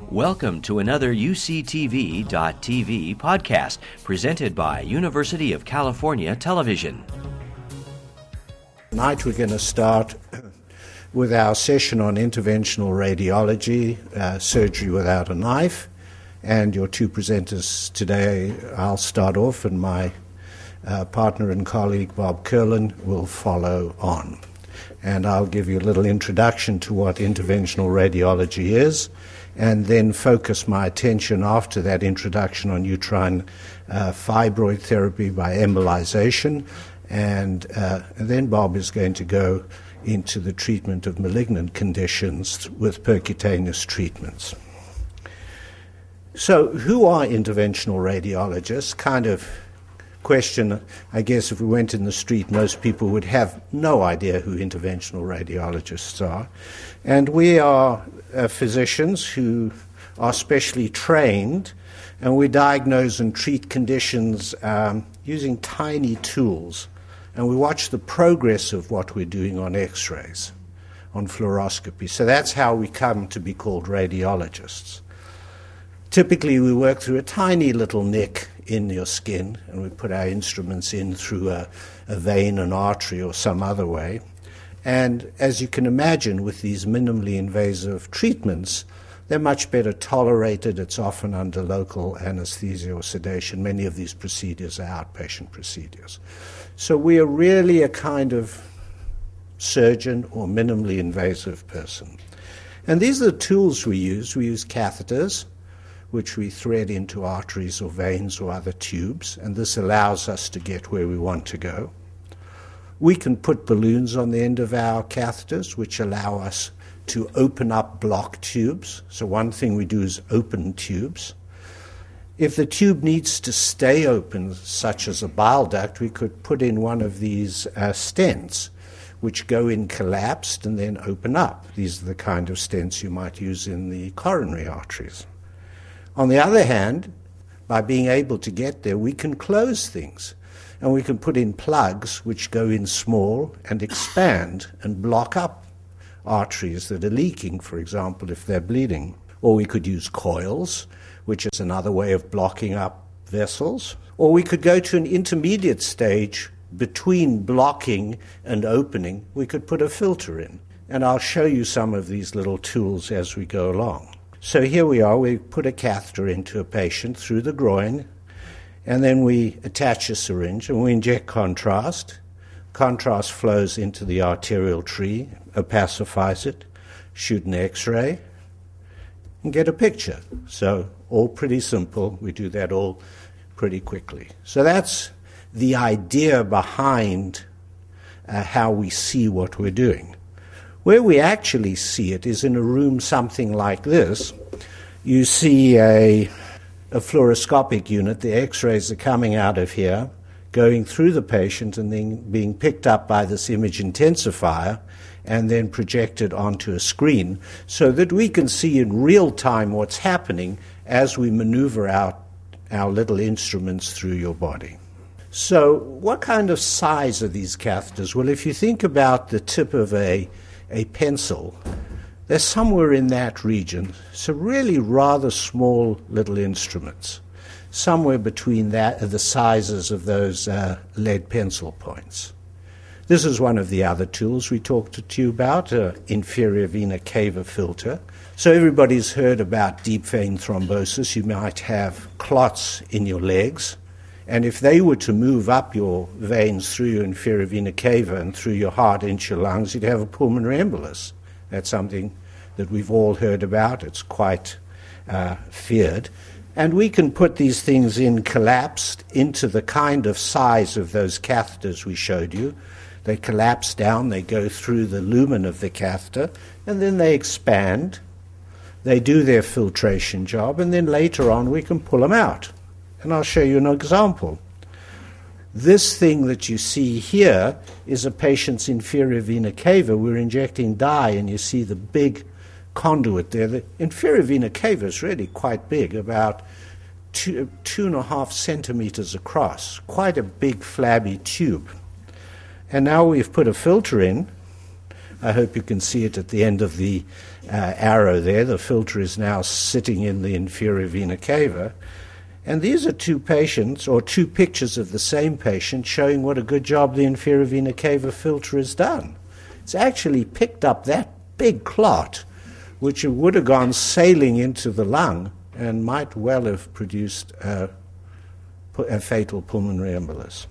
Welcome to another UCTV.tv podcast presented by University of California Television. Tonight we're going to start with our session on interventional radiology, surgery without a knife. And your two presenters today, I'll start off, and my partner and colleague Bob Curlin will follow on. And I'll give you a little introduction to what interventional radiology is, and then focus my attention after that introduction on uterine fibroid therapy by embolization. And then Bob is going to go into the treatment of malignant conditions with percutaneous treatments. So who are interventional radiologists? Kind of question, I guess if we went in the street, most people would have no idea who interventional radiologists are. And we are physicians who are specially trained, and we diagnose and treat conditions using tiny tools. And we watch the progress of what we're doing on X-rays, on fluoroscopy. So that's how we come to be called radiologists. Typically, we work through a tiny little nick in your skin, and we put our instruments in through a vein, an artery, or some other way. And as you can imagine, with these minimally invasive treatments, they're much better tolerated. It's often under local anesthesia or sedation. Many of these procedures are outpatient procedures. So we are really a kind of surgeon or minimally invasive person. And these are the tools we use. We use catheters, which we thread into arteries or veins or other tubes, and this allows us to get where we want to go. We can put balloons on the end of our catheters, which allow us to open up blocked tubes. So one thing we do is open tubes. If the tube needs to stay open, such as a bile duct, we could put in one of these stents, which go in collapsed and then open up. These are the kind of stents you might use in the coronary arteries. On the other hand, by being able to get there, we can close things. And we can put in plugs which go in small and expand and block up arteries that are leaking, for example, if they're bleeding. Or we could use coils, which is another way of blocking up vessels. Or we could go to an intermediate stage between blocking and opening. We could put a filter in. And I'll show you some of these little tools as we go along. So here we are. We put a catheter into a patient through the groin, and then we attach a syringe and we inject contrast. Contrast flows into the arterial tree, opacifies it, shoot an X-ray, and get a picture. So all pretty simple. We do that all pretty quickly. So that's the idea behind how we see what we're doing. Where we actually see it is in a room something like this. You see a fluoroscopic unit. The X-rays are coming out of here, going through the patient, and then being picked up by this image intensifier and then projected onto a screen so that we can see in real time what's happening as we maneuver out our little instruments through your body. So what kind of size are these catheters? Well, if you think about the tip of a pencil, they're somewhere in that region. So really rather small little instruments, somewhere between the sizes of those lead pencil points. This is one of the other tools we talked to you about, inferior vena cava filter. So everybody's heard about deep vein thrombosis. You might have clots in your legs, and if they were to move up your veins through your inferior vena cava and through your heart into your lungs, you'd have a pulmonary embolus. That's something that we've all heard about. It's quite feared. And we can put these things in collapsed into the kind of size of those catheters we showed you. They collapse down, they go through the lumen of the catheter, and then they expand. They do their filtration job, and then later on we can pull them out. And I'll show you an example. This thing that you see here is a patient's inferior vena cava. We're injecting dye, and you see the big conduit there. The inferior vena cava is really quite big, about 2.5 centimeters across, quite a big flabby tube. And now we've put a filter in. I hope you can see it at the end of the arrow there. The filter is now sitting in the inferior vena cava. And these are two patients, or two pictures of the same patient, showing what a good job the inferior vena cava filter has done. It's actually picked up that big clot, which would have gone sailing into the lung and might well have produced a fatal pulmonary embolus.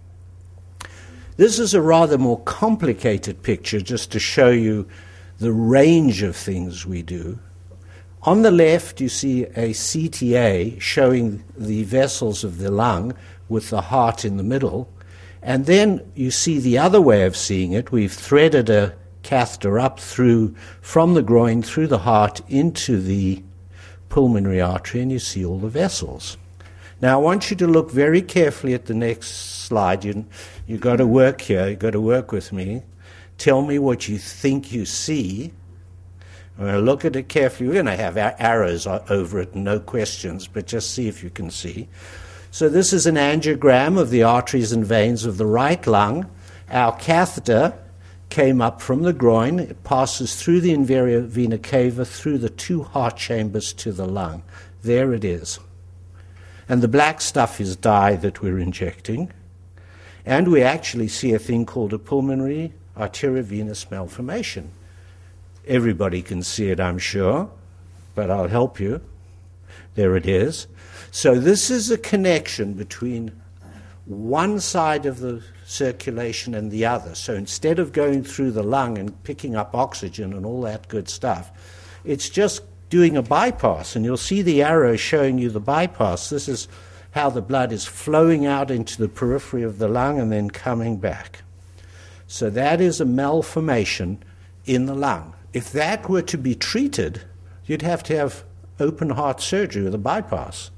This is a rather more complicated picture just to show you the range of things we do. On the left, you see a CTA showing the vessels of the lung with the heart in the middle. And then you see the other way of seeing it. We've threaded a catheter up through, from the groin through the heart into the pulmonary artery, and you see all the vessels. Now, I want you to look very carefully at the next slide. You've got to work here. You've got to work with me. Tell me what you think you see. I'm going to look at it carefully. We're going to have arrows over it, no questions, but just see if you can see. So this is an angiogram of the arteries and veins of the right lung. Our catheter came up from the groin. It passes through the inferior vena cava, through the two heart chambers to the lung. There it is. And the black stuff is dye that we're injecting. And we actually see a thing called a pulmonary arteriovenous malformation. Everybody can see it, I'm sure, but I'll help you. There it is. So this is a connection between one side of the circulation and the other. So instead of going through the lung and picking up oxygen and all that good stuff, it's just doing a bypass. And you'll see the arrow showing you the bypass. This is how the blood is flowing out into the periphery of the lung and then coming back. So that is a malformation in the lung. If that were to be treated, you'd have to have open heart surgery with a bypass.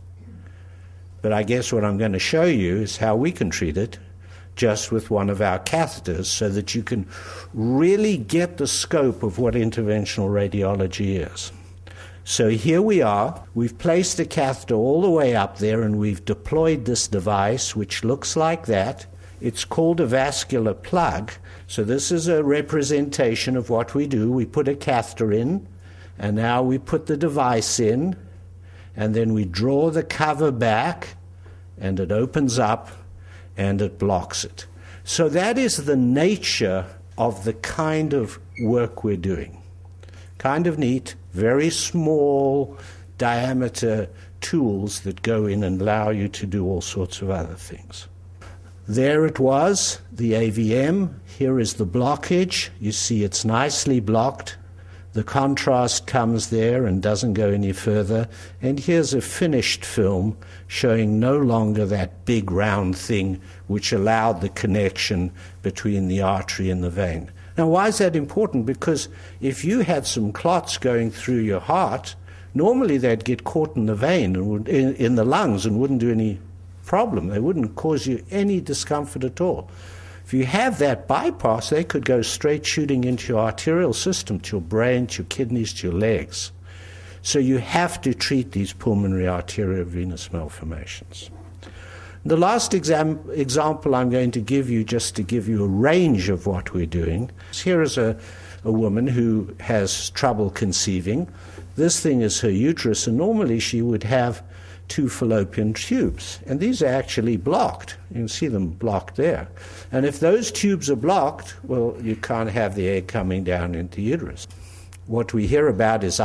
But I guess what I'm going to show you is how we can treat it just with one of our catheters, so that you can really get the scope of what interventional radiology is. So here we are. We've placed a catheter all the way up there, and we've deployed this device, which looks like that. It's called a vascular plug. So this is a representation of what we do. We put a catheter in, and now we put the device in, and then we draw the cover back, and it opens up, and it blocks it. So that is the nature of the kind of work we're doing. Kind of neat, very small diameter tools that go in and allow you to do all sorts of other things. There it was, the AVM. Here is the blockage. You see it's nicely blocked. The contrast comes there and doesn't go any further. And here's a finished film showing no longer that big round thing which allowed the connection between the artery and the vein. Now, why is that important? Because if you had some clots going through your heart, normally they'd get caught in the vein and in the lungs and wouldn't do any problem. They wouldn't cause you any discomfort at all. If you have that bypass, they could go straight shooting into your arterial system, to your brain, to your kidneys, to your legs. So you have to treat these pulmonary arteriovenous malformations. The last example I'm going to give you, just to give you a range of what we're doing, here is a woman who has trouble conceiving. This thing is her uterus, and normally she would have 2 fallopian tubes, and these are actually blocked. You can see them blocked there. And if those tubes are blocked, well, you can't have the egg coming down into the uterus. What we hear about is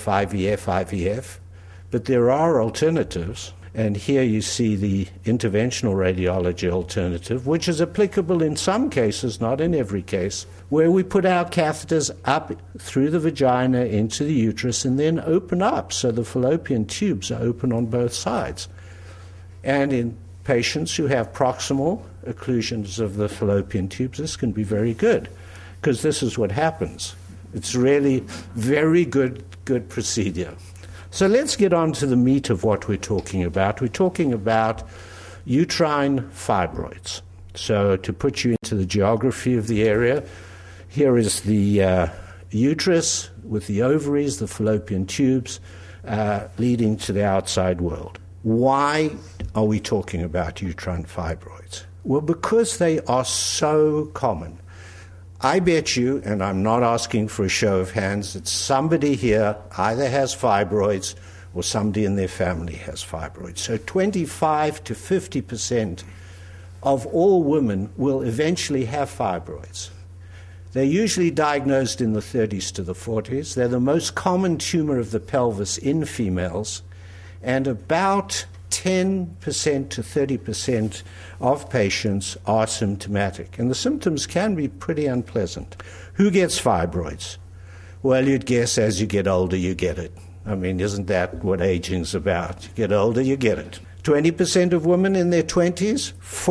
IVF, but there are alternatives. And here you see the interventional radiology alternative, which is applicable in some cases, not in every case, where we put our catheters up through the vagina into the uterus and then open up, so the fallopian tubes are open on both sides. And in patients who have proximal occlusions of the fallopian tubes, this can be very good, because this is what happens. It's really very good procedure. So let's get on to the meat of what we're talking about. We're talking about uterine fibroids. So to put you into the geography of the area, here is the uterus with the ovaries, the fallopian tubes, leading to the outside world. Why are we talking about uterine fibroids? Well, because they are so common. I bet you, and I'm not asking for a show of hands, that somebody here either has fibroids or somebody in their family has fibroids. So 25 to 50% of all women will eventually have fibroids. They're usually diagnosed in the 30s to the 40s. They're the most common tumor of the pelvis in females, and about 10% to 30% of patients are symptomatic. And the symptoms can be pretty unpleasant. Who gets fibroids? Well, you'd guess as you get older, you get it. I mean, isn't that what aging's about? You get older, you get it. 20% of women in their 20s,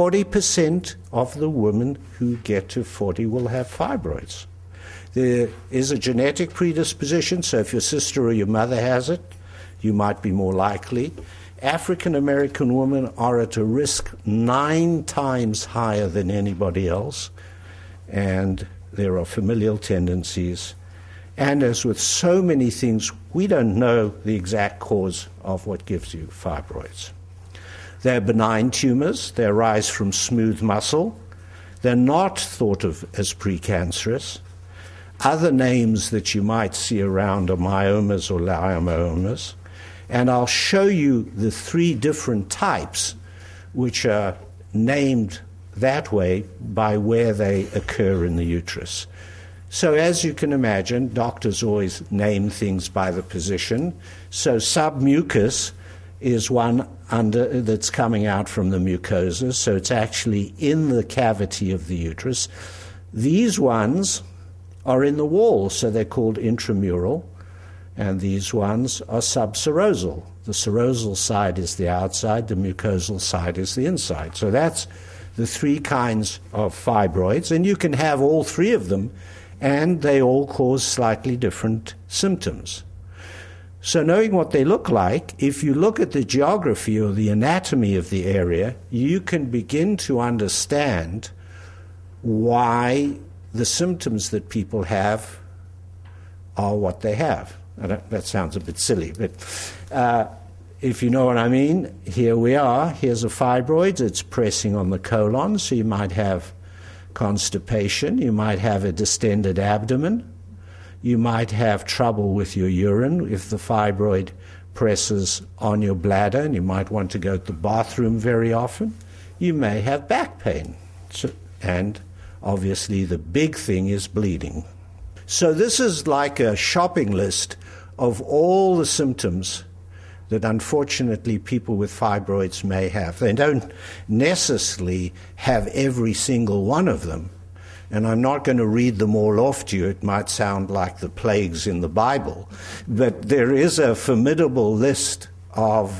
40% of the women who get to 40 will have fibroids. There is a genetic predisposition, so if your sister or your mother has it, you might be more likely. African American women are at a risk 9 times higher than anybody else, and there are familial tendencies. And as with so many things, we don't know the exact cause of what gives you fibroids. They're benign tumors. They arise from smooth muscle. They're not thought of as precancerous. Other names that you might see around are myomas or leiomyomas. And I'll show you the 3 different types which are named that way by where they occur in the uterus. So as you can imagine, doctors always name things by the position. So submucous is one that's coming out from the mucosa, so it's actually in the cavity of the uterus. These ones are in the wall, so they're called intramural, and these ones are subserosal. The serosal side is the outside, the mucosal side is the inside. So that's the 3 kinds of fibroids, and you can have all 3 of them, and they all cause slightly different symptoms. So knowing what they look like, if you look at the geography or the anatomy of the area, you can begin to understand why the symptoms that people have are what they have. That sounds a bit silly, but if you know what I mean, here we are. Here's a fibroid. It's pressing on the colon, so you might have constipation. You might have a distended abdomen. You might have trouble with your urine if the fibroid presses on your bladder, and you might want to go to the bathroom very often. You may have back pain. And obviously the big thing is bleeding. So this is like a shopping list of all the symptoms that unfortunately people with fibroids may have. They don't necessarily have every single one of them. And I'm not going to read them all off to you. It might sound like the plagues in the Bible. But there is a formidable list of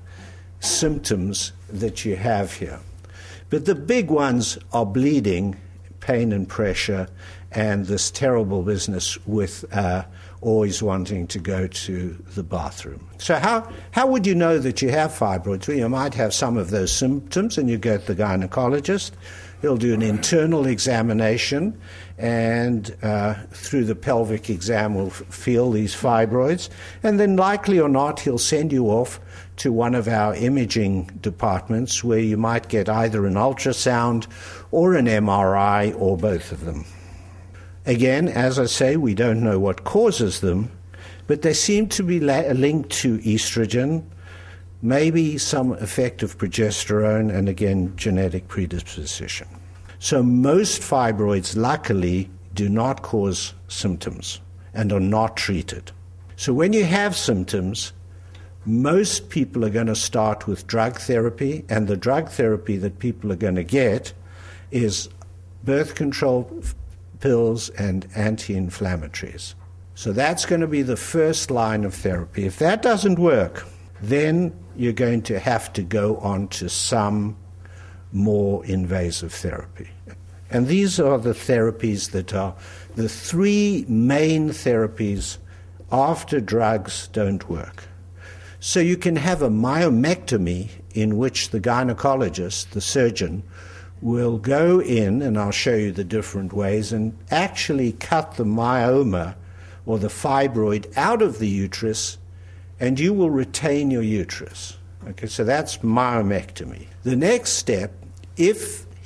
symptoms that you have here. But the big ones are bleeding, pain and pressure, and this terrible business with always wanting to go to the bathroom. So how would you know that you have fibroids? Well, you might have some of those symptoms, and you go to the gynecologist. He'll do an internal examination, and through the pelvic exam will feel these fibroids. And then likely or not, he'll send you off to one of our imaging departments where you might get either an ultrasound or an MRI or both of them. Again, as I say, we don't know what causes them, but they seem to be linked to estrogen, maybe some effect of progesterone, and again, genetic predisposition. So most fibroids, luckily, do not cause symptoms and are not treated. So when you have symptoms, most people are going to start with drug therapy, and the drug therapy that people are going to get is birth control pills and anti-inflammatories. So that's going to be the first line of therapy. If that doesn't work, then you're going to have to go on to some more invasive therapy. And these are the therapies that are the 3 main therapies after drugs don't work. So you can have a myomectomy in which the gynecologist, the surgeon, will go in, and I'll show you the different ways, and actually cut the myoma or the fibroid out of the uterus, and you will retain your uterus. Okay, so that's myomectomy. The next step, if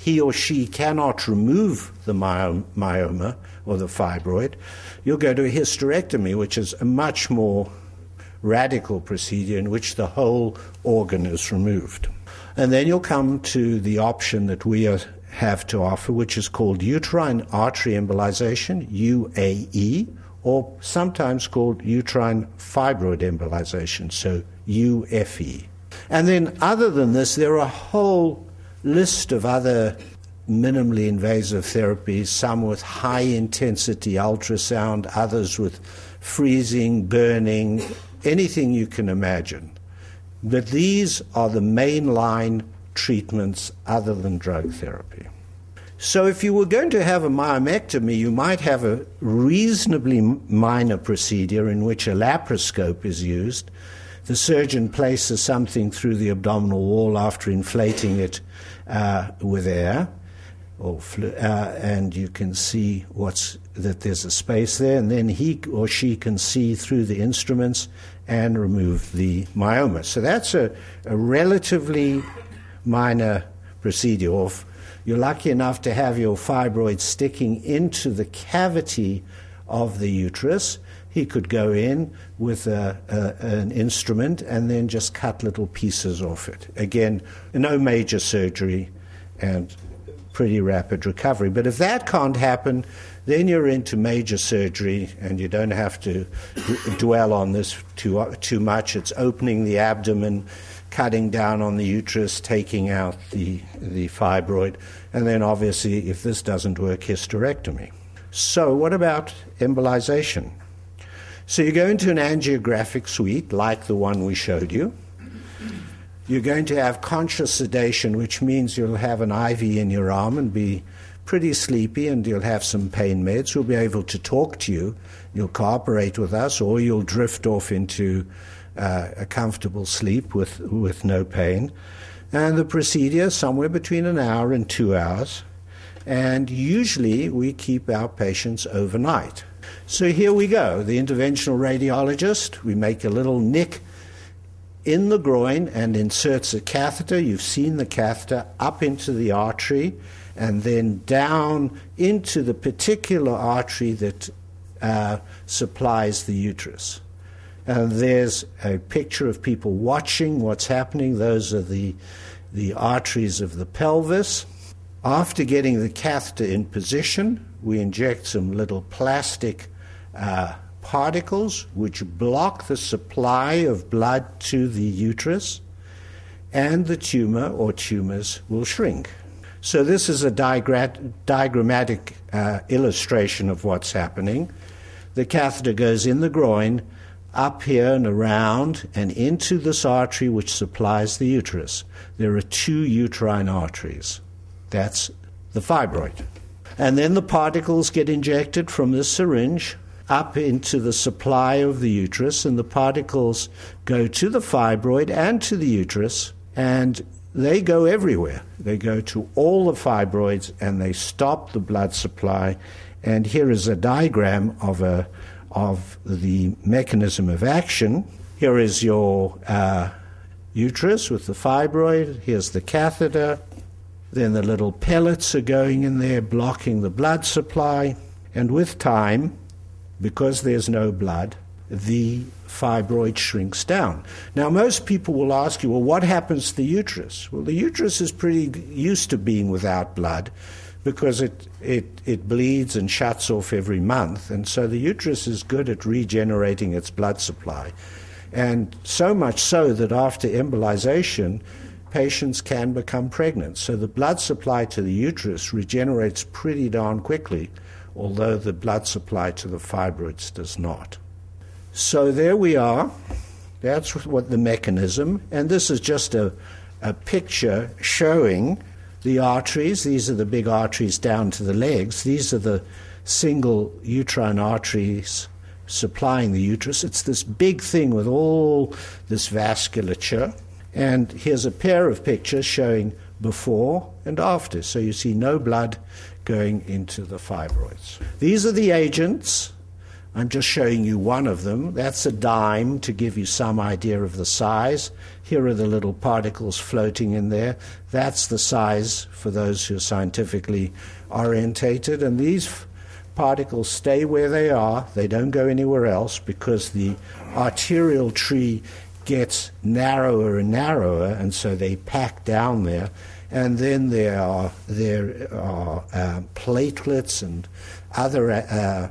he or she cannot remove the myoma or the fibroid, you'll go to a hysterectomy, which is a much more radical procedure in which the whole organ is removed. And then you'll come to the option that we have to offer, which is called uterine artery embolization, UAE, or sometimes called uterine fibroid embolization, so UFE. And then other than this, there are a whole list of other minimally invasive therapies, some with high-intensity ultrasound, others with freezing, burning, anything you can imagine. But these are the mainline treatments other than drug therapy. So if you were going to have a myomectomy, you might have a reasonably minor procedure in which a laparoscope is used. The surgeon places something through the abdominal wall after inflating it with air, and you can see that there's a space there, and then he or she can see through the instruments and remove the myoma. So that's a relatively minor procedure. Or if you're lucky enough to have your fibroid sticking into the cavity of the uterus, he could go in with an instrument and then just cut little pieces off it. Again, no major surgery and pretty rapid recovery. But if that can't happen, then you're into major surgery, and you don't have to dwell on this too much. It's opening the abdomen, cutting down on the uterus, taking out the fibroid, and then obviously, if this doesn't work, hysterectomy. So what about embolization? So you go into an angiographic suite like the one we showed you. You're going to have conscious sedation, which means you'll have an IV in your arm and be pretty sleepy, and you'll have some pain meds. We'll be able to talk to you. You'll cooperate with us, or you'll drift off into a comfortable sleep with no pain. And the procedure is somewhere between an hour and 2 hours. And usually we keep our patients overnight. So here we go. The interventional radiologist, we make a little nick in the groin and inserts a catheter. You've seen the catheter up into the artery and then down into the particular artery that supplies the uterus. And there's a picture of people watching what's happening. Those are the arteries of the pelvis. After getting the catheter in position, we inject some little plastic particles which block the supply of blood to the uterus, and the tumor or tumors will shrink. So this is a diagrammatic illustration of what's happening. The catheter goes in the groin, up here and around, and into this artery which supplies the uterus. There are 2 uterine arteries. That's the fibroid. And then the particles get injected from this syringe up into the supply of the uterus, and the particles go to the fibroid and to the uterus, and they go everywhere. They go to all the fibroids, and they stop the blood supply. And here is a diagram of the mechanism of action. Here is your uterus with the fibroid. Here's the catheter. Then the little pellets are going in there, blocking the blood supply. And with time, because there's no blood, the fibroid shrinks down. Now, most people will ask you, well, what happens to the uterus? Well, the uterus is pretty used to being without blood because it bleeds and shuts off every month. And so the uterus is good at regenerating its blood supply. And so much so that after embolization, patients can become pregnant. So the blood supply to the uterus regenerates pretty darn quickly, although the blood supply to the fibroids does not. So there we are. That's what the mechanism. And this is just a picture showing the arteries. These are the big arteries down to the legs. These are the single uterine arteries supplying the uterus. It's this big thing with all this vasculature. And here's a pair of pictures showing before and after. So you see no blood going into the fibroids. These are the agents I'm just showing you one of them. That's a dime to give you some idea of the size. Here are the little particles floating in there. That's the size for those who are scientifically orientated. And these particles stay where they are. They don't go anywhere else because the arterial tree gets narrower and narrower, and so they pack down there. And then there are platelets and other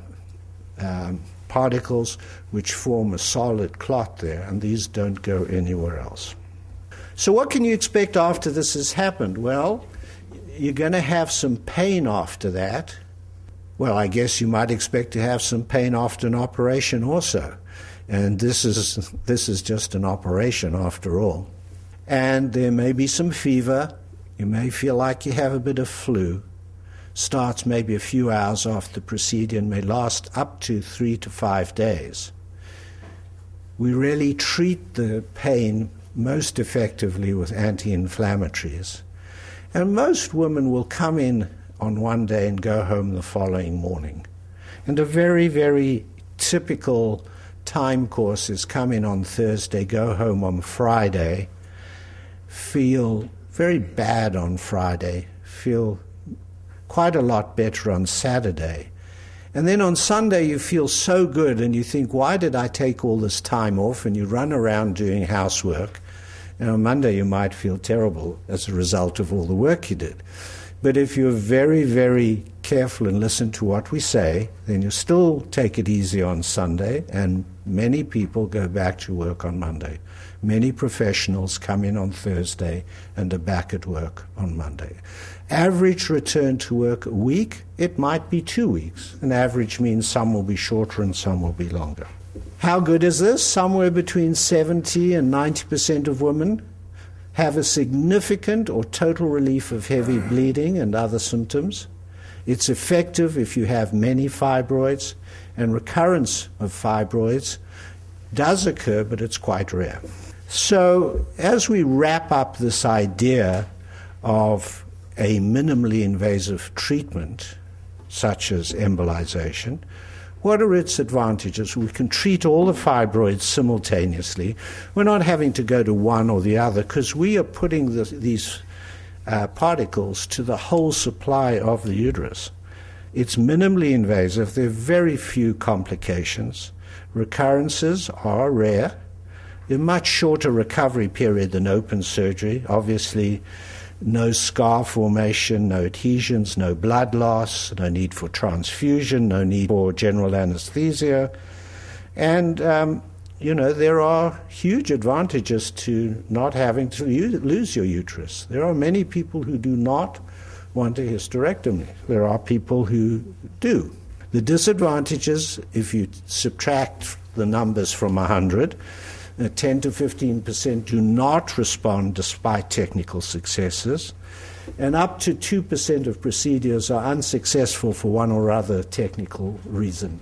particles which form a solid clot there, and these don't go anywhere else. So what can you expect after this has happened? Well, you're going to have some pain after that. Well, I guess you might expect to have some pain after an operation also. And this is just an operation after all. And there may be some fever. You may feel like you have a bit of flu. Starts maybe a few hours after the procedure and may last up to 3 to 5 days. We really treat the pain most effectively with anti-inflammatories. And most women will come in on one day and go home the following morning. And a very, very typical time course is come in on Thursday, go home on Friday, feel very bad on Friday, feel quite a lot better on Saturday. And then on Sunday you feel so good and you think, why did I take all this time off? And you run around doing housework. And on Monday you might feel terrible as a result of all the work you did. But if you're very, very careful and listen to what we say, then you still take it easy on Sunday, and many people go back to work on Monday. Many professionals come in on Thursday and are back at work on Monday. Average return to work a week, it might be 2 weeks. An average means some will be shorter and some will be longer. How good is this? Somewhere between 70 and 90% of women have a significant or total relief of heavy bleeding and other symptoms. It's effective if you have many fibroids, and recurrence of fibroids does occur, but it's quite rare. So as we wrap up this idea of a minimally invasive treatment, such as embolization, what are its advantages? We can treat all the fibroids simultaneously. We're not having to go to one or the other because we are putting these particles to the whole supply of the uterus. It's minimally invasive. There are very few complications. Recurrences are rare. A much shorter recovery period than open surgery. Obviously, no scar formation, no adhesions, no blood loss, no need for transfusion, no need for general anesthesia. And, there are huge advantages to not having to lose your uterus. There are many people who do not want a hysterectomy. There are people who do. The disadvantages, if you subtract the numbers from 100, 10 to 15% do not respond despite technical successes, and up to 2% of procedures are unsuccessful for one or other technical reason.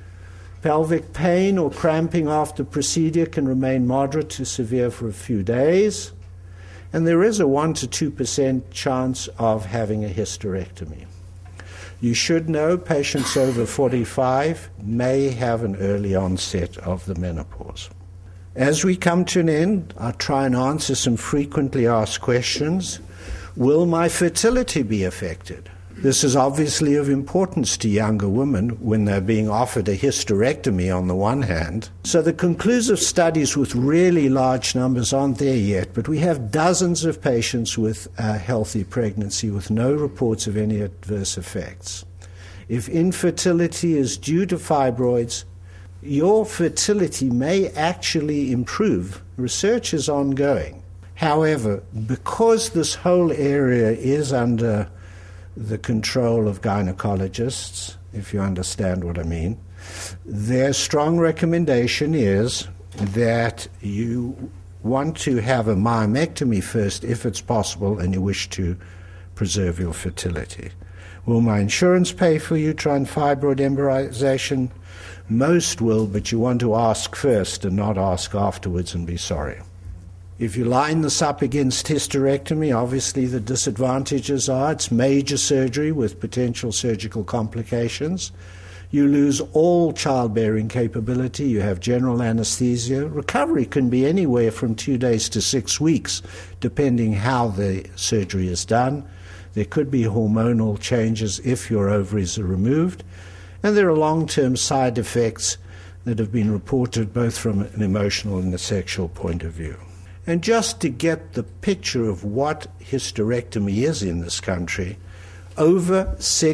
Pelvic pain or cramping after procedure can remain moderate to severe for a few days, and there is a 1 to 2% chance of having a hysterectomy. You should know patients over 45 may have an early onset of the menopause. As we come to an end, I'll try and answer some frequently asked questions. Will my fertility be affected? This is obviously of importance to younger women when they're being offered a hysterectomy on the one hand. So the conclusive studies with really large numbers aren't there yet, but we have dozens of patients with a healthy pregnancy with no reports of any adverse effects. If infertility is due to fibroids, your fertility may actually improve. Research is ongoing. However, because this whole area is under the control of gynecologists, if you understand what I mean, their strong recommendation is that you want to have a myomectomy first if it's possible and you wish to preserve your fertility. Will my insurance pay for uterine fibroid embolization? Most will, but you want to ask first and not ask afterwards and be sorry. If you line this up against hysterectomy, obviously the disadvantages are it's major surgery with potential surgical complications. You lose all childbearing capability. You have general anesthesia. Recovery can be anywhere from 2 days to 6 weeks, depending how the surgery is done. There could be hormonal changes if your ovaries are removed. And there are long-term side effects that have been reported both from an emotional and a sexual point of view. And just to get the picture of what hysterectomy is in this country, over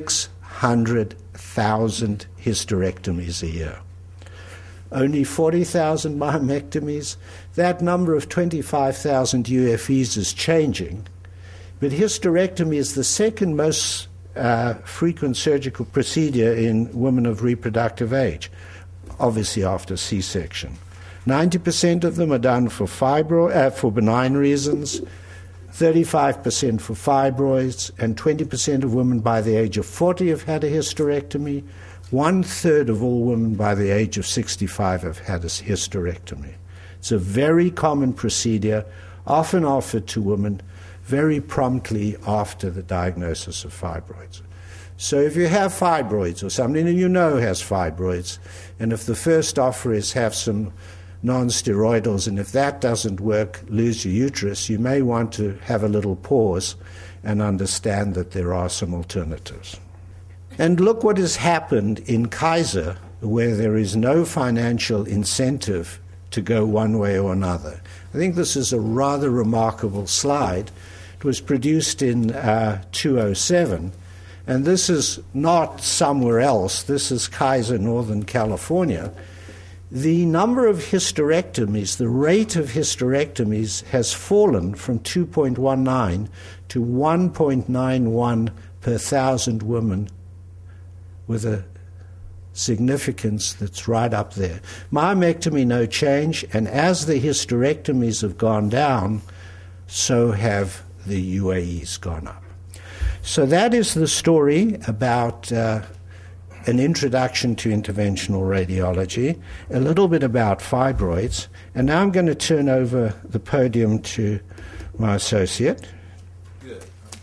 600,000 hysterectomies a year. Only 40,000 myomectomies. That number of 25,000 UFEs is changing, but hysterectomy is the second most frequent surgical procedure in women of reproductive age, obviously after C-section. 90% of them are done for benign reasons, 35% for fibroids, and 20% of women by the age of 40 have had a hysterectomy. 1/3 of all women by the age of 65 have had a hysterectomy. It's a very common procedure, often offered to women very promptly after the diagnosis of fibroids. So if you have fibroids or somebody you know has fibroids, and if the first offer is have some non-steroidals, and if that doesn't work, lose your uterus, you may want to have a little pause and understand that there are some alternatives. And look what has happened in Kaiser, where there is no financial incentive to go one way or another. I think this is a rather remarkable slide. It was produced in 2007, and this is not somewhere else. This is Kaiser, Northern California. The number of hysterectomies, the rate of hysterectomies has fallen from 2.19 to 1.91 per 1,000 women, with a significance that's right up there. Myomectomy, no change, and as the hysterectomies have gone down, so have the UAEs gone up. So that is the story about an introduction to interventional radiology, a little bit about fibroids, and now I'm going to turn over the podium to my associate. Good.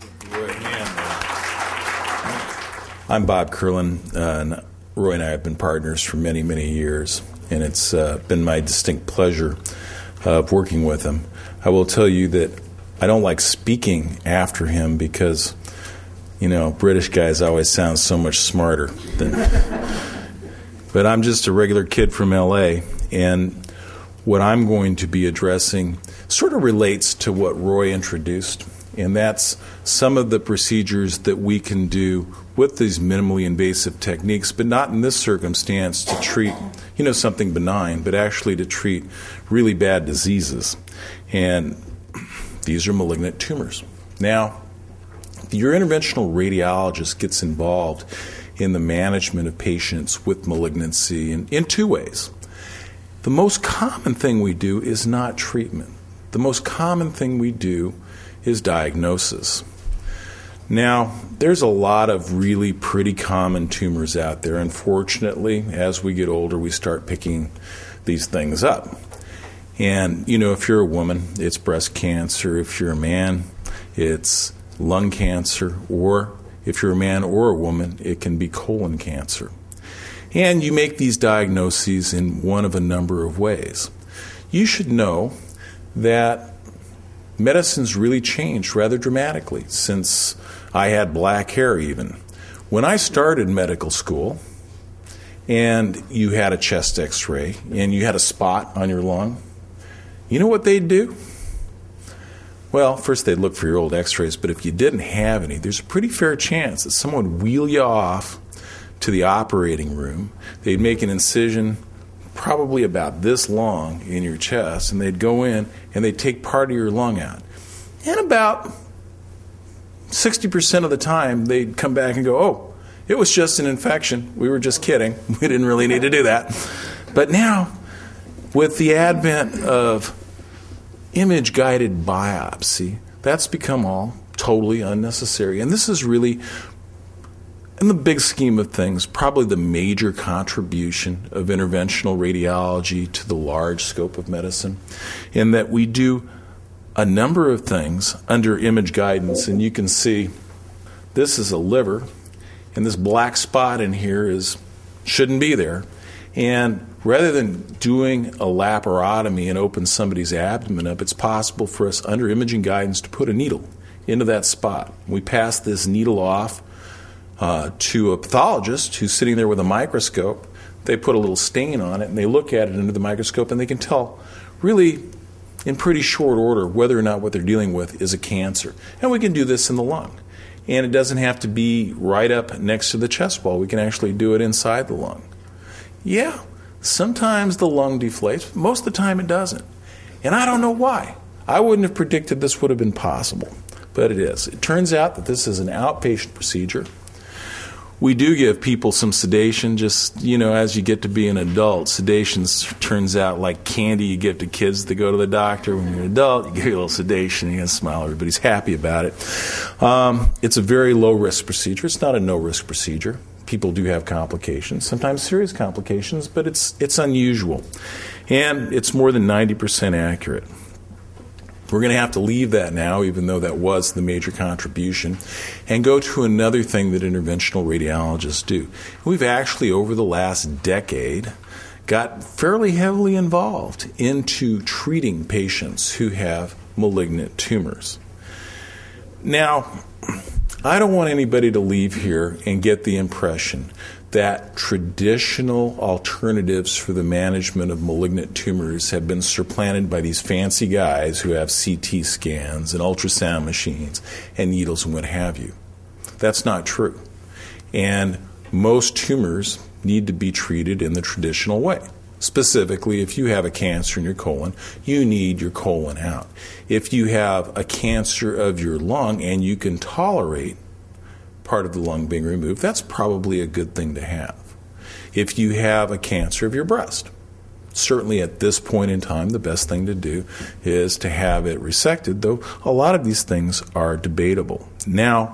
I'm Bob Curlin, and Roy and I have been partners for many, many years, and it's been my distinct pleasure of working with him. I will tell you that I don't like speaking after him because, you know, British guys always sound so much smarter than. But I'm just a regular kid from L.A., and what I'm going to be addressing sort of relates to what Roy introduced, and that's some of the procedures that we can do with these minimally invasive techniques, but not in this circumstance to treat, you know, something benign, but actually to treat really bad diseases. And these are malignant tumors. Now, your interventional radiologist gets involved in the management of patients with malignancy in two ways. The most common thing we do is not treatment. The most common thing we do is diagnosis. Now, there's a lot of really pretty common tumors out there. Unfortunately, as we get older, we start picking these things up. And, you know, if you're a woman, it's breast cancer. If you're a man, it's lung cancer. Or if you're a man or a woman, it can be colon cancer. And you make these diagnoses in one of a number of ways. You should know that medicine's really changed rather dramatically since I had black hair even. When I started medical school and you had a chest x-ray and you had a spot on your lung, you know what they'd do? Well, first they'd look for your old x-rays, but if you didn't have any, there's a pretty fair chance that someone would wheel you off to the operating room. They'd make an incision probably about this long in your chest, and they'd go in and they'd take part of your lung out. And about 60% of the time, they'd come back and go, oh, it was just an infection. We were just kidding. We didn't really need to do that. But now, with the advent of image-guided biopsy, that's become all totally unnecessary. And this is really, in the big scheme of things, probably the major contribution of interventional radiology to the large scope of medicine, in that we do a number of things under image guidance. And you can see this is a liver, and this black spot in here is shouldn't be there. And rather than doing a laparotomy and open somebody's abdomen up, it's possible for us under imaging guidance to put a needle into that spot. We pass this needle off to a pathologist who's sitting there with a microscope. They put a little stain on it and they look at it under the microscope and they can tell really in pretty short order whether or not what they're dealing with is a cancer. And we can do this in the lung. And it doesn't have to be right up next to the chest wall. We can actually do it inside the lung. Yeah, sometimes the lung deflates. Most of the time it doesn't. And I don't know why. I wouldn't have predicted this would have been possible, but it is. It turns out that this is an outpatient procedure. We do give people some sedation, just, as you get to be an adult. Sedation turns out like candy you give to kids that go to the doctor. When you're an adult, you give you a little sedation, you can smile, everybody's happy about it. It's a very low-risk procedure. It's not a no-risk procedure. People do have complications, sometimes serious complications, but it's unusual. And it's more than 90% accurate. We're going to have to leave that now, even though that was the major contribution, and go to another thing that interventional radiologists do. We've actually, over the last decade, got fairly heavily involved into treating patients who have malignant tumors. Now, I don't want anybody to leave here and get the impression that traditional alternatives for the management of malignant tumors have been supplanted by these fancy guys who have CT scans and ultrasound machines and needles and what have you. That's not true. And most tumors need to be treated in the traditional way. Specifically, if you have a cancer in your colon, you need your colon out. If you have a cancer of your lung and you can tolerate part of the lung being removed, that's probably a good thing to have. If you have a cancer of your breast, certainly at this point in time, the best thing to do is to have it resected, though a lot of these things are debatable. Now,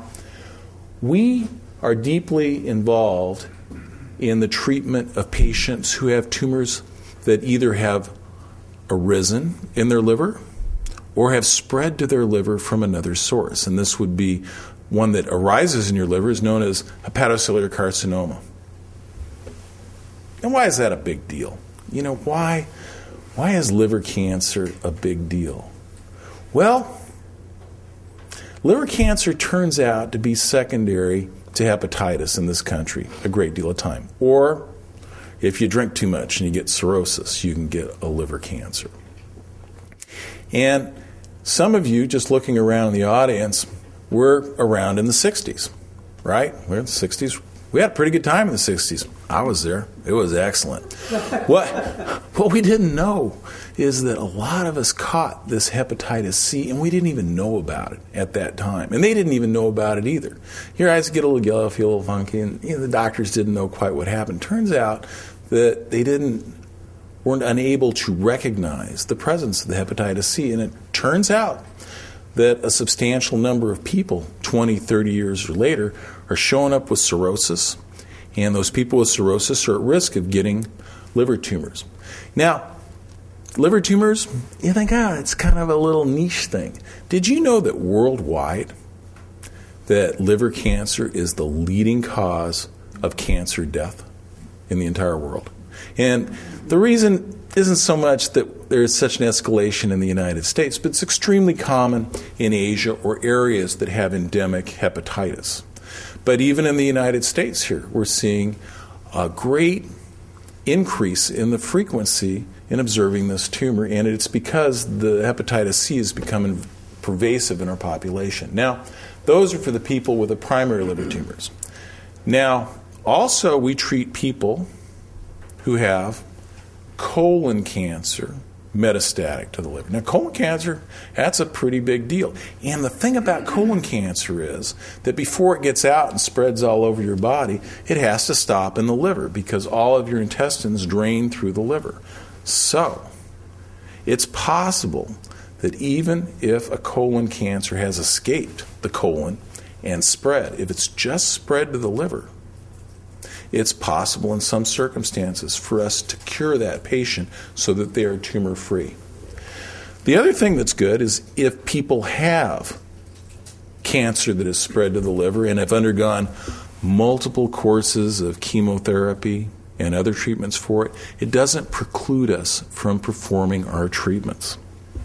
we are deeply involved in the treatment of patients who have tumors that either have arisen in their liver or have spread to their liver from another source. And this would be one that arises in your liver is known as hepatocellular carcinoma. And why is that a big deal? Why is liver cancer a big deal? Well, liver cancer turns out to be secondary to hepatitis in this country a great deal of time. Or if you drink too much and you get cirrhosis, you can get a liver cancer. And some of you, just looking around the audience, were around in the 60s, right? We're in the 60s. We had a pretty good time in the 60s. I was there. It was excellent. What we didn't know is that a lot of us caught this hepatitis C, and we didn't even know about it at that time. And they didn't even know about it either. Your eyes get a little yellow, feel a little funky, and the doctors didn't know quite what happened. Turns out that they weren't unable to recognize the presence of the hepatitis C, and it turns out that a substantial number of people, 20, 30 years or later, are showing up with cirrhosis, and those people with cirrhosis are at risk of getting liver tumors. Now, liver tumors, you think, it's kind of a little niche thing. Did you know that worldwide, that liver cancer is the leading cause of cancer death in the entire world? And the reason isn't so much that there is such an escalation in the United States, but it's extremely common in Asia or areas that have endemic hepatitis. But even in the United States here, we're seeing a great increase in the frequency in observing this tumor, and it's because the hepatitis C is becoming pervasive in our population. Now, those are for the people with the primary liver tumors. Now, also we treat people who have colon cancer metastatic to the liver. Now, colon cancer, that's a pretty big deal. And the thing about colon cancer is that before it gets out and spreads all over your body, it has to stop in the liver because all of your intestines drain through the liver. So, it's possible that even if a colon cancer has escaped the colon and spread, if it's just spread to the liver, it's possible in some circumstances for us to cure that patient so that they are tumor-free. The other thing that's good is if people have cancer that has spread to the liver and have undergone multiple courses of chemotherapy and other treatments for it, it doesn't preclude us from performing our treatments.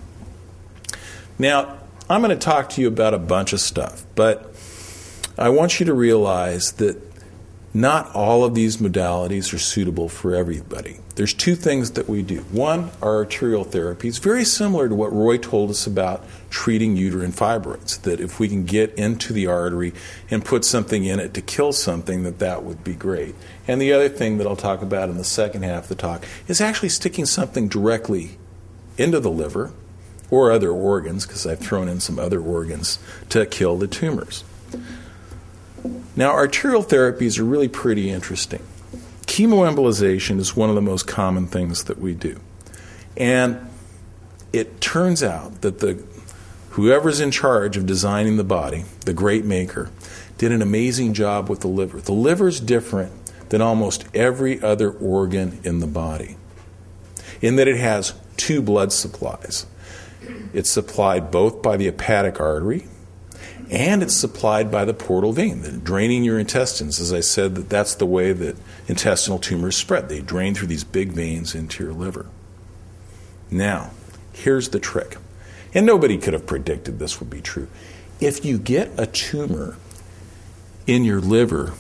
Now, I'm going to talk to you about a bunch of stuff, but I want you to realize that not all of these modalities are suitable for everybody. There's two things that we do. One, our arterial therapy is very similar to what Roy told us about treating uterine fibroids, that if we can get into the artery and put something in it to kill something, that would be great. And the other thing that I'll talk about in the second half of the talk is actually sticking something directly into the liver or other organs, because I've thrown in some other organs, to kill the tumors. Now, arterial therapies are really pretty interesting. Chemoembolization is one of the most common things that we do. And it turns out that whoever's in charge of designing the body, the great maker, did an amazing job with the liver. The liver's different than almost every other organ in the body in that it has two blood supplies. It's supplied both by the hepatic artery and it's supplied by the portal vein, draining your intestines. As I said, that's the way that intestinal tumors spread. They drain through these big veins into your liver. Now, here's the trick. And nobody could have predicted this would be true. If you get a tumor in your liver,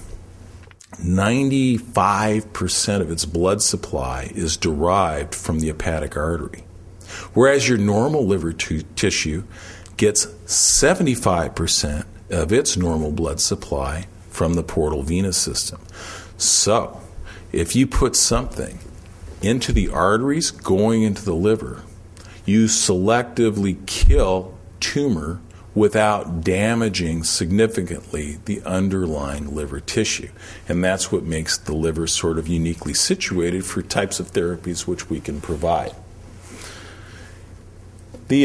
95% of its blood supply is derived from the hepatic artery, whereas your normal liver tissue gets 75% of its normal blood supply from the portal venous system. So, if you put something into the arteries going into the liver, you selectively kill tumor without damaging significantly the underlying liver tissue. And that's what makes the liver sort of uniquely situated for types of therapies which we can provide. The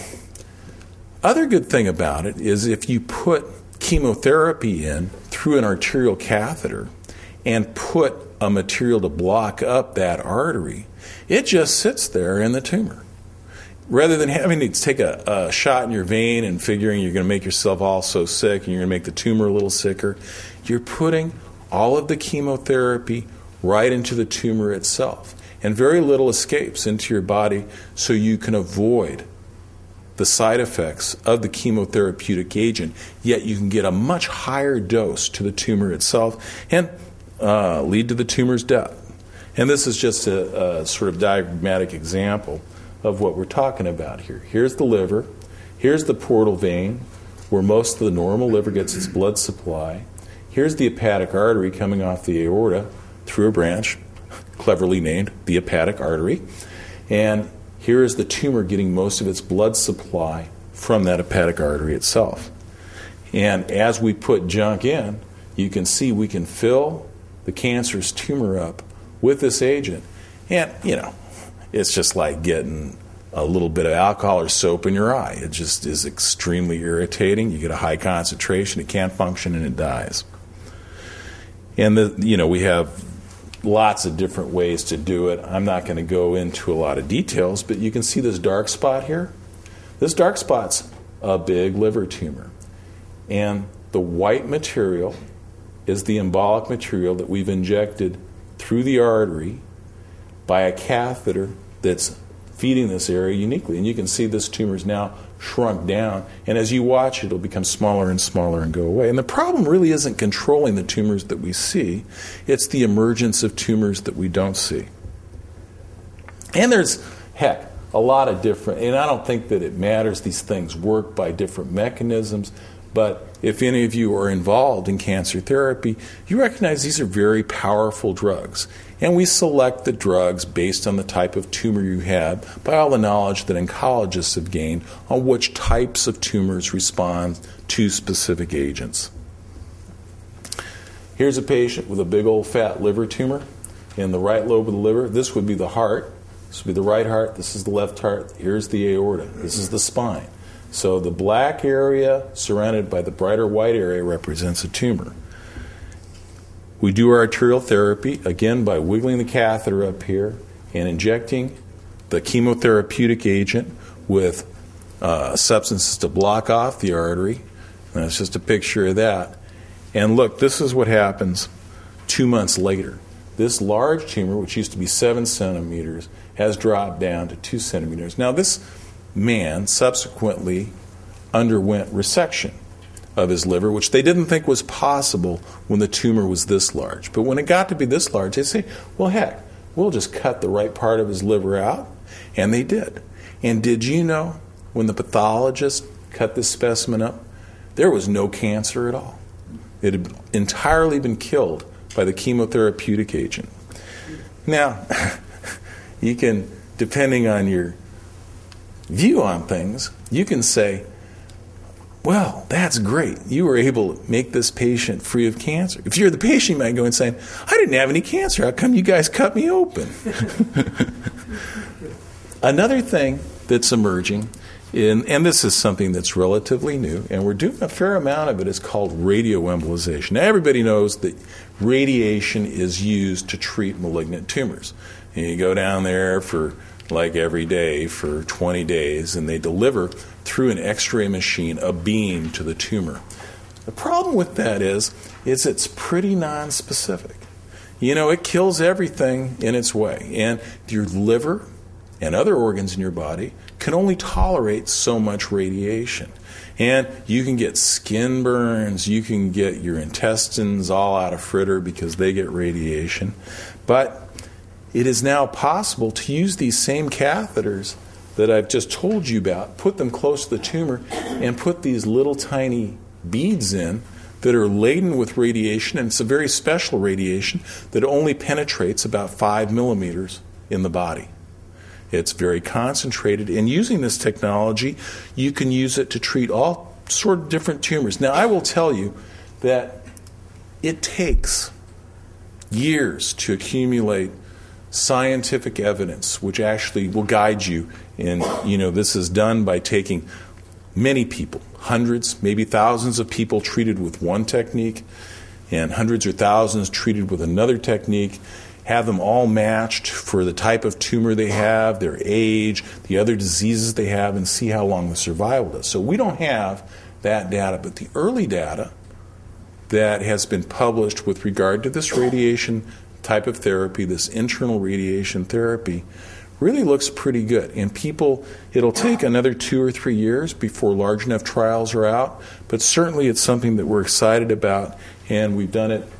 other good thing about it is if you put chemotherapy in through an arterial catheter and put a material to block up that artery, it just sits there in the tumor. Rather than having to take a shot in your vein and figuring you're going to make yourself all so sick and you're going to make the tumor a little sicker, you're putting all of the chemotherapy right into the tumor itself. And very little escapes into your body so you can avoid the side effects of the chemotherapeutic agent, yet you can get a much higher dose to the tumor itself and lead to the tumor's death. And this is just a sort of diagrammatic example of what we're talking about here. Here's the liver. Here's the portal vein, where most of the normal liver gets its blood supply. Here's the hepatic artery coming off the aorta through a branch, cleverly named the hepatic artery. And here is the tumor getting most of its blood supply from that hepatic artery itself. And as we put junk in, you can see we can fill the cancerous tumor up with this agent. And, it's just like getting a little bit of alcohol or soap in your eye. It just is extremely irritating. You get a high concentration, it can't function, and it dies. And, we have lots of different ways to do it. I'm not going to go into a lot of details, but you can see this dark spot here. This dark spot's a big liver tumor. And the white material is the embolic material that we've injected through the artery by a catheter that's feeding this area uniquely. And you can see this tumor's now shrunk down, and as you watch it, it'll become smaller and smaller and go away. And the problem really isn't controlling the tumors that we see, it's the emergence of tumors that we don't see. And there's, a lot of different, and I don't think that it matters, these things work by different mechanisms, but if any of you are involved in cancer therapy, you recognize these are very powerful drugs. And we select the drugs based on the type of tumor you have by all the knowledge that oncologists have gained on which types of tumors respond to specific agents. Here's a patient with a big old fat liver tumor in the right lobe of the liver. This would be the heart. This would be the right heart. This is the left heart. Here's the aorta. This is the spine. So the black area surrounded by the brighter white area represents a tumor. We do our arterial therapy, again, by wiggling the catheter up here and injecting the chemotherapeutic agent with substances to block off the artery. And that's just a picture of that. And look, this is what happens 2 months later. this large tumor, which used to be 7 centimeters, has dropped down to 2 centimeters. Now, this man subsequently underwent resection of his liver, which they didn't think was possible when the tumor was this large. But when it got to be this large, they say, well, heck, we'll just cut the right part of his liver out. And they did. And did you know, when the pathologist cut this specimen up, there was no cancer at all. It had entirely been killed by the chemotherapeutic agent. Now, you can, depending on your view on things, you can say, well, that's great. You were able to make this patient free of cancer. If you're the patient, you might go and say, I didn't have any cancer. How come you guys cut me open? Another thing that's emerging, and this is something that's relatively new, and we're doing a fair amount of it, is called radioembolization. Now, everybody knows that radiation is used to treat malignant tumors. And you go down there for like every day for 20 days, and they deliver through an X-ray machine a beam to the tumor. The problem with that is it's pretty nonspecific. You know, it kills everything in its way, and your liver and other organs in your body can only tolerate so much radiation. And you can get skin burns, you can get your intestines all out of fritter because they get radiation. But it is now possible to use these same catheters that I've just told you about, put them close to the tumor, and put these little tiny beads in that are laden with radiation, and it's a very special radiation that only penetrates about 5 millimeters in the body. It's very concentrated, and using this technology, you can use it to treat all sort of different tumors. Now, I will tell you that it takes years to accumulate scientific evidence which actually will guide you. And, this is done by taking many people, hundreds, maybe thousands of people treated with one technique, and hundreds or thousands treated with another technique, have them all matched for the type of tumor they have, their age, the other diseases they have, and see how long the survival is. So we don't have that data, but the early data that has been published with regard to this radiation type of therapy, this internal radiation therapy, really looks pretty good. And people, it'll take another 2 or 3 years before large enough trials are out, but certainly it's something that we're excited about, and we've done it,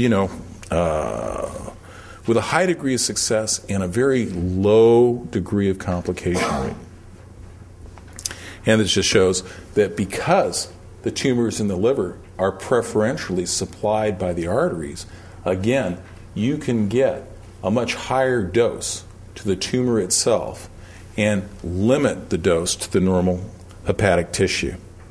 with a high degree of success and a very low degree of complication rate. And this just shows that because the tumors in the liver are preferentially supplied by the arteries, again, you can get a much higher dose to the tumor itself and limit the dose to the normal hepatic tissue.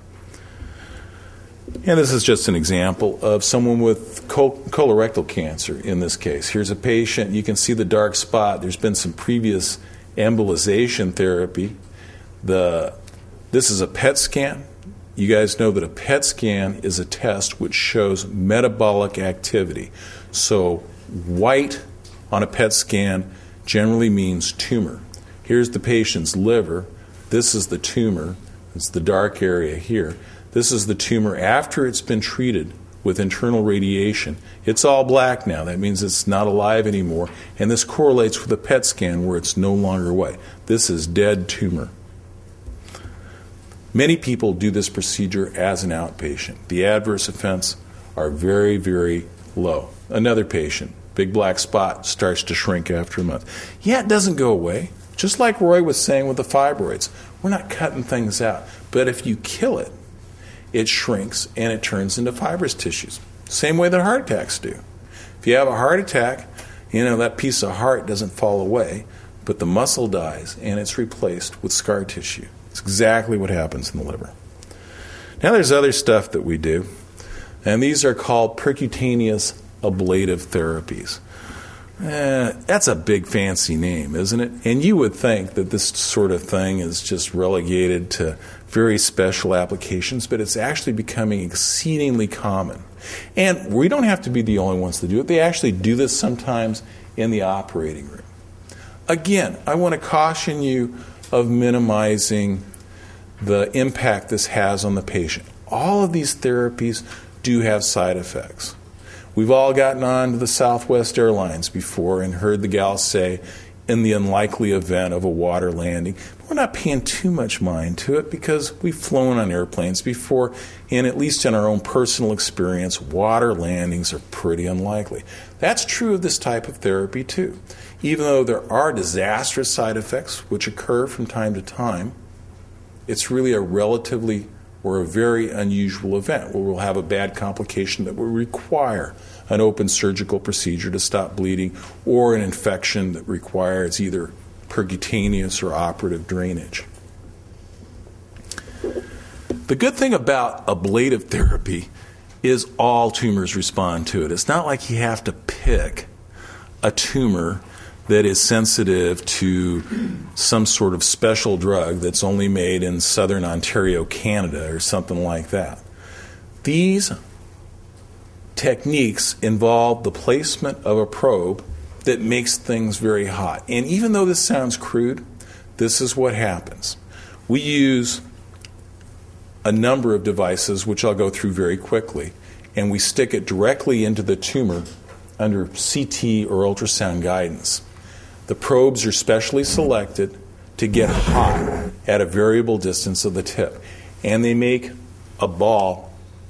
And this is just an example of someone with colorectal cancer in this case. Here's a patient. You can see the dark spot. There's been some previous embolization therapy. This is a PET scan. You guys know that a PET scan is a test which shows metabolic activity. So white on a PET scan generally means tumor. Here's the patient's liver. This is the tumor. It's the dark area here. This is the tumor after it's been treated with internal radiation. It's all black now. That means it's not alive anymore. And this correlates with a PET scan where it's no longer white. This is dead tumor. Many people do this procedure as an outpatient. The adverse events are very, very low. Another patient, big black spot, starts to shrink after a month. Yeah, it doesn't go away. Just like Roy was saying with the fibroids, we're not cutting things out. But if you kill it, it shrinks and it turns into fibrous tissues. Same way that heart attacks do. If you have a heart attack, that piece of heart doesn't fall away, but the muscle dies and it's replaced with scar tissue. It's exactly what happens in the liver. Now there's other stuff that we do, and these are called percutaneous ablative therapies. That's a big fancy name, isn't it? And you would think that this sort of thing is just relegated to very special applications, but it's actually becoming exceedingly common. And we don't have to be the only ones to do it. They actually do this sometimes in the operating room. Again, I want to caution you of minimizing the impact this has on the patient. All of these therapies do have side effects. We've all gotten on to the Southwest Airlines before and heard the gal say, in the unlikely event of a water landing. We're not paying too much mind to it because we've flown on airplanes before, and at least in our own personal experience, water landings are pretty unlikely. That's true of this type of therapy too. Even though there are disastrous side effects which occur from time to time, it's really a relatively or a very unusual event where we'll have a bad complication that will require an open surgical procedure to stop bleeding or an infection that requires either percutaneous or operative drainage. The good thing about ablative therapy is all tumors respond to it. It's not like you have to pick a tumor that is sensitive to some sort of special drug that's only made in southern Ontario, Canada, or something like that. These techniques involve the placement of a probe that makes things very hot. And even though this sounds crude, this is what happens. We use a number of devices, which I'll go through very quickly, and we stick it directly into the tumor under CT or ultrasound guidance. The probes are specially selected to get hot at a variable distance of the tip, and they make a ball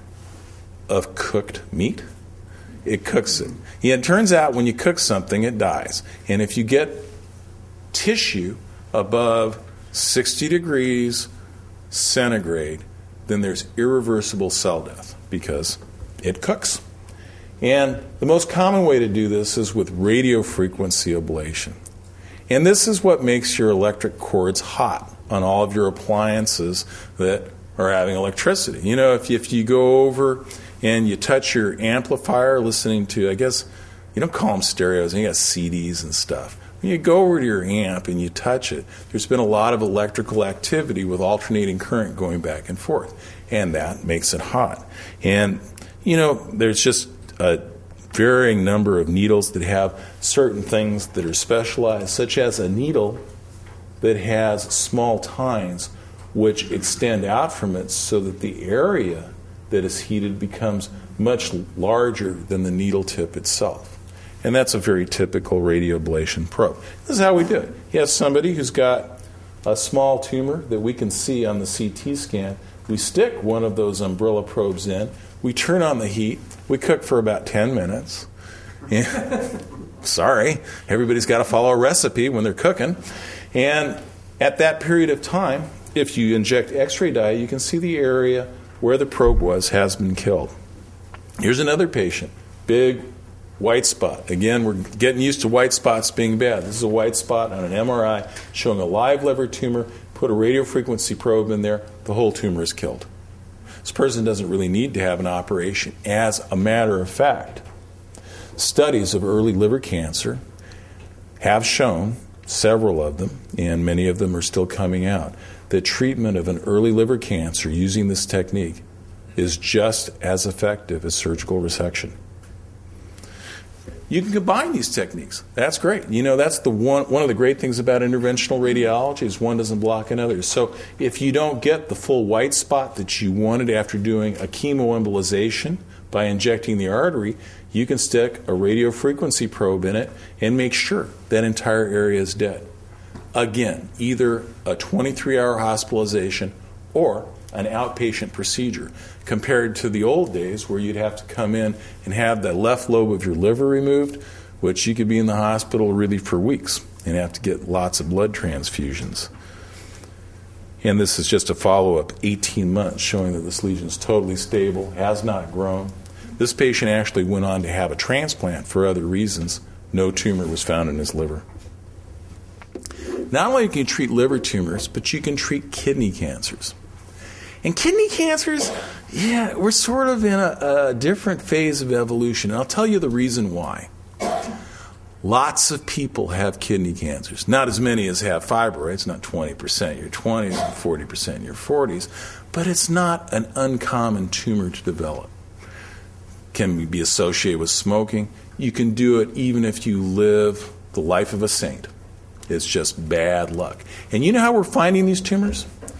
of cooked meat. It cooks it. Yeah, it turns out when you cook something, it dies. And if you get tissue above 60 degrees centigrade, then there's irreversible cell death because it cooks. And the most common way to do this is with radiofrequency ablation. And this is what makes your electric cords hot on all of your appliances that are having electricity. You know, if you go over and you touch your amplifier listening to, I guess, you don't call them stereos, you got CDs and stuff. When you go over to your amp and you touch it, there's been a lot of electrical activity with alternating current going back and forth, and that makes it hot. And, you know, there's just a varying number of needles that have certain things that are specialized, such as a needle that has small tines which extend out from it so that the area that is heated becomes much larger than the needle tip itself. And that's a very typical radioablation probe. This is how we do it. You have somebody who's got a small tumor that we can see on the CT scan. We stick one of those umbrella probes in. We turn on the heat. We cook for about 10 minutes. Sorry, everybody's got to follow a recipe when they're cooking. And at that period of time, if you inject X-ray dye, you can see the area where the probe has been killed. Here's another patient, big white spot. Again, we're getting used to white spots being bad. This is a white spot on an MRI showing a live liver tumor. Put a radiofrequency probe in there, the whole tumor is killed. This person doesn't really need to have an operation. As a matter of fact, studies of early liver cancer have shown, several of them, and many of them are still coming out, that treatment of an early liver cancer using this technique is just as effective as surgical resection. You can combine these techniques. That's great. You know, that's one of the great things about interventional radiology is one doesn't block another. So if you don't get the full white spot that you wanted after doing a chemoembolization by injecting the artery, you can stick a radiofrequency probe in it and make sure that entire area is dead. Again, either a 23-hour hospitalization or an outpatient procedure, compared to the old days where you'd have to come in and have the left lobe of your liver removed, which you could be in the hospital really for weeks and have to get lots of blood transfusions. And this is just a follow-up, 18 months, showing that this lesion is totally stable, has not grown. This patient actually went on to have a transplant for other reasons. No tumor was found in his liver. Not only can you treat liver tumors, but you can treat kidney cancers. And kidney cancers, we're sort of in a different phase of evolution. And I'll tell you the reason why. Lots of people have kidney cancers. Not as many as have fibroids, not 20% in your 20s and 40% in your 40s. But it's not an uncommon tumor to develop. Can be associated with smoking. You can do it even if you live the life of a saint. It's just bad luck. And you know how we're finding these tumors?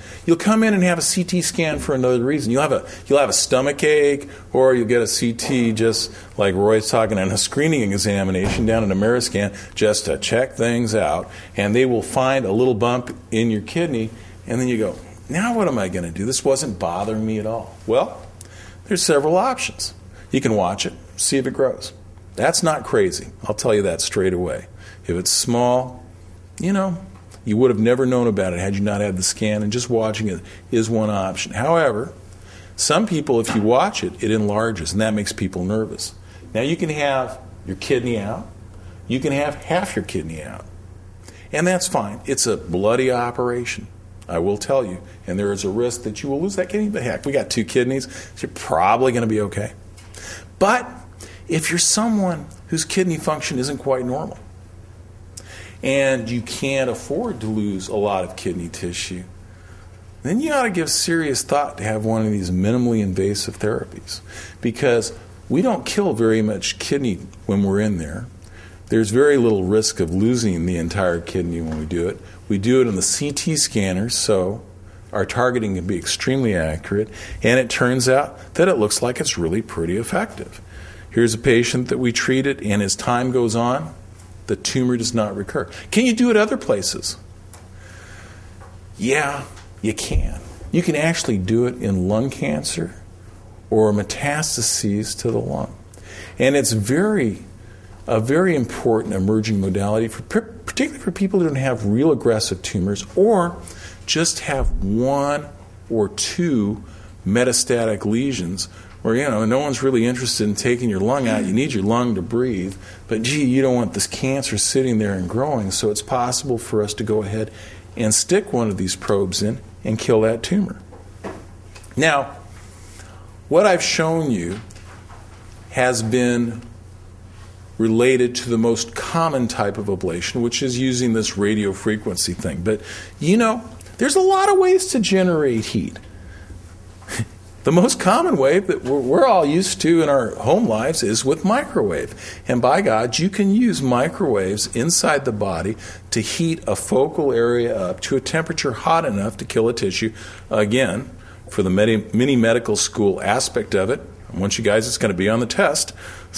You'll come in and have a CT scan for another reason. You'll have a stomach ache, or you'll get a CT just like Roy's talking, and a screening examination down at Ameriscan just to check things out. And they will find a little bump in your kidney, and then you go, now what am I going to do? This wasn't bothering me at all. Well, there's several options. You can watch it, see if it grows. That's not crazy. I'll tell you that straight away. If it's small, you would have never known about it had you not had the scan, and just watching it is one option. However, some people, if you watch it, it enlarges, and that makes people nervous. Now, you can have your kidney out. You can have half your kidney out. And that's fine. It's a bloody operation, I will tell you. And there is a risk that you will lose that kidney, but heck, we got 2 kidneys, so you're probably going to be okay. But if you're someone whose kidney function isn't quite normal, and you can't afford to lose a lot of kidney tissue, then you ought to give serious thought to have one of these minimally invasive therapies, because we don't kill very much kidney when we're in there. There's very little risk of losing the entire kidney when we do it. We do it in the CT scanner, so our targeting can be extremely accurate, and it turns out that it looks like it's really pretty effective. Here's a patient that we treated, and as time goes on, the tumor does not recur. Can you do it other places? Yeah, you can. You can actually do it in lung cancer or metastases to the lung. And it's a very important emerging modality, particularly for people who don't have real aggressive tumors or just have 1 or 2 metastatic lesions where, no one's really interested in taking your lung out. You need your lung to breathe. But, you don't want this cancer sitting there and growing, so it's possible for us to go ahead and stick one of these probes in and kill that tumor. Now, what I've shown you has been related to the most common type of ablation, which is using this radio frequency thing. But, there's a lot of ways to generate heat. The most common way that we're all used to in our home lives is with microwave. And by God, you can use microwaves inside the body to heat a focal area up to a temperature hot enough to kill a tissue. Again, for the mini medical school aspect of it, I want you guys, it's going to be on the test,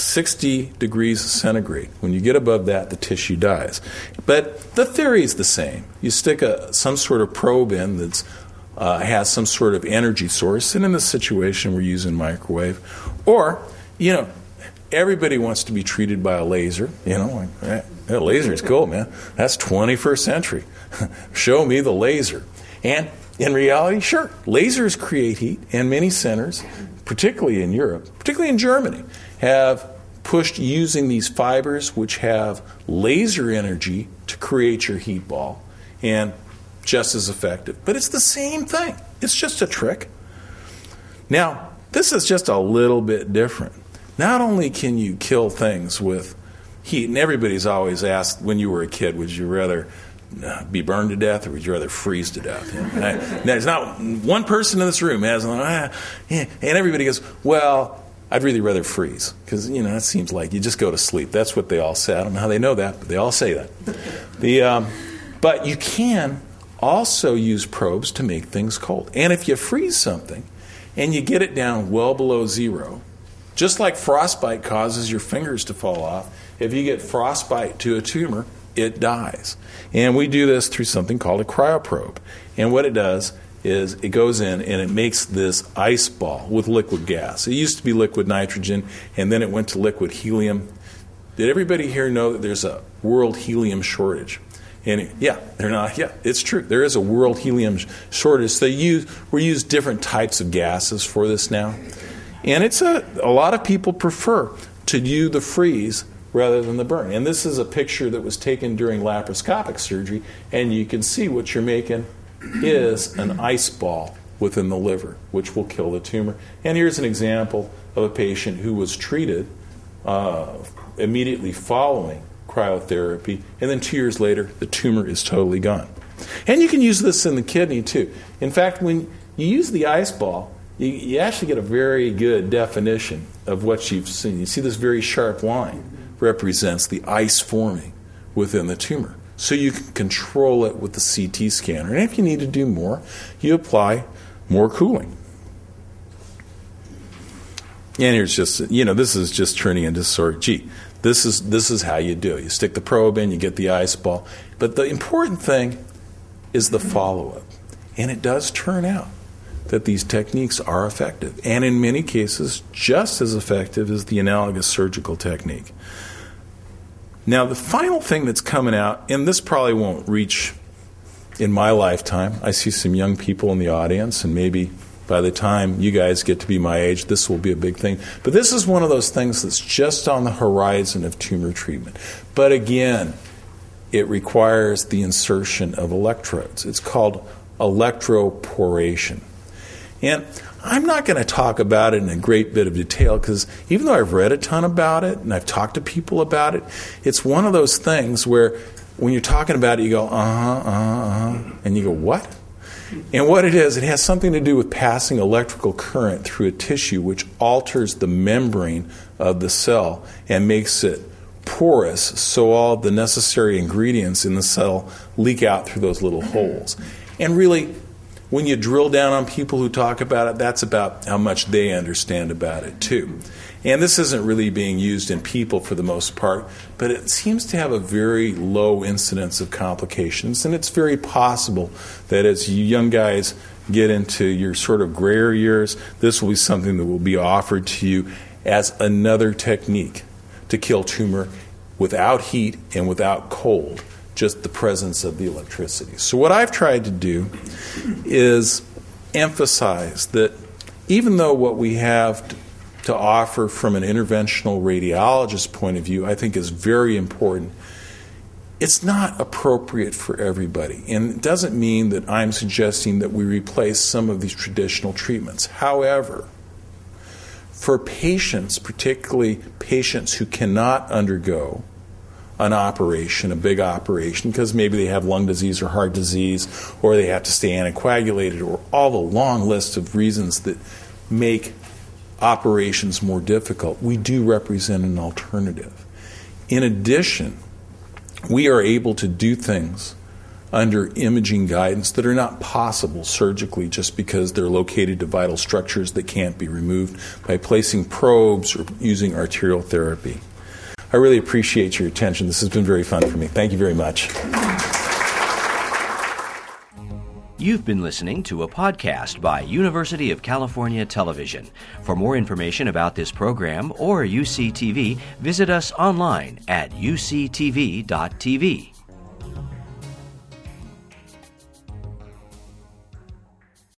60 degrees centigrade. When you get above that, the tissue dies. But the theory is the same. You stick some sort of probe in that's has some sort of energy source, and in this situation we're using microwave. Or, everybody wants to be treated by a laser. That laser is cool, man. That's 21st century. Show me the laser. And in reality, sure, lasers create heat, and many centers, particularly in Europe, particularly in Germany, have pushed using these fibers which have laser energy to create your heat ball. And just as effective. But it's the same thing. It's just a trick. Now, this is just a little bit different. Not only can you kill things with heat, and everybody's always asked when you were a kid, would you rather be burned to death or would you rather freeze to death? There's not one person in this room has, and everybody goes, well, I'd really rather freeze, because, it seems like you just go to sleep. That's what they all say. I don't know how they know that, but they all say that. But you can also use probes to make things cold. And if you freeze something and you get it down well below 0, just like frostbite causes your fingers to fall off, if you get frostbite to a tumor, it dies. And we do this through something called a cryoprobe. And what it does is it goes in and it makes this ice ball with liquid gas. It used to be liquid nitrogen, and then it went to liquid helium. Did everybody here know that there's a world helium shortage? And it's true. There is a world helium shortage. So we use different types of gases for this now. And it's a lot of people prefer to do the freeze rather than the burn. And this is a picture that was taken during laparoscopic surgery, and you can see what you're making is an ice ball within the liver, which will kill the tumor. And here's an example of a patient who was treated immediately following cryotherapy, and then 2 years later, the tumor is totally gone. And you can use this in the kidney, too. In fact, when you use the ice ball, you actually get a very good definition of what you've seen. You see this very sharp line represents the ice forming within the tumor. so you can control it with the CT scanner. And if you need to do more, you apply more cooling. And here's just, this is just turning into this is how you do it. You stick the probe in, you get the ice ball. But the important thing is the follow-up. And it does turn out that these techniques are effective, and in many cases just as effective as the analogous surgical technique. Now, the final thing that's coming out, and this probably won't reach in my lifetime. I see some young people in the audience, and maybe by the time you guys get to be my age, this will be a big thing. But this is one of those things that's just on the horizon of tumor treatment. But again, it requires the insertion of electrodes. It's called electroporation. And I'm not going to talk about it in a great bit of detail because even though I've read a ton about it and I've talked to people about it, it's one of those things where when you're talking about it, you go, and you go, what? And what it is, it has something to do with passing electrical current through a tissue which alters the membrane of the cell and makes it porous so all the necessary ingredients in the cell leak out through those little holes. And really, when you drill down on people who talk about it, that's about how much they understand about it too. And this isn't really being used in people for the most part, but it seems to have a very low incidence of complications. And it's very possible that as you young guys get into your sort of grayer years, this will be something that will be offered to you as another technique to kill tumor without heat and without cold. Just the presence of the electricity. So what I've tried to do is emphasize that even though what we have to offer from an interventional radiologist point of view I think is very important, it's not appropriate for everybody. And it doesn't mean that I'm suggesting that we replace some of these traditional treatments. However, for patients, particularly patients who cannot undergo an operation, a big operation, because maybe they have lung disease or heart disease, or they have to stay anticoagulated, or all the long list of reasons that make operations more difficult, we do represent an alternative. In addition, we are able to do things under imaging guidance that are not possible surgically just because they're located to vital structures that can't be removed by placing probes or using arterial therapy. I really appreciate your attention. This has been very fun for me. Thank you very much. You've been listening to a podcast by University of California Television. For more information about this program or UCTV, visit us online at uctv.tv.